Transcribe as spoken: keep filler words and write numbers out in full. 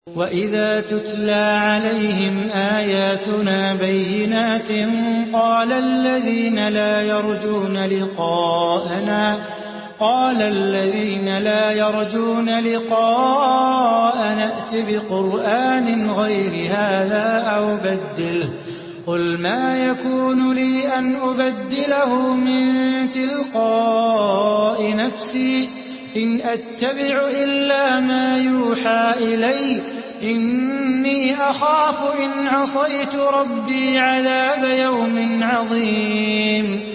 وَإِذَا تُتْلَىٰ عَلَيْهِمْ آيَاتُنَا بَيِّنَاتٍ قَالَ الَّذِينَ لَا يَرْجُونَ لِقَاءَنَا قَالَ الَّذِينَ لَا يَرْجُونَ لِقَاءَنَا ائْتِ بِقُرْآنٍ غَيْرِ هَٰذَا أَوْ بَدِّلْهُ ۚ قُلْ مَا يَكُونُ لِي أَنْ أُبَدِّلَهُ مِن تِلْقَاءِ نَفْسِي ۖ إِنْ أَتَّبِعُ إِلَّا مَا يُوحَىٰ إِلَيَّ ۖ إِنِّي أَخَافُ إِنْ عَصَيْتُ رَبِّي عَذَابَ يَوْمٍ عَظِيمٍ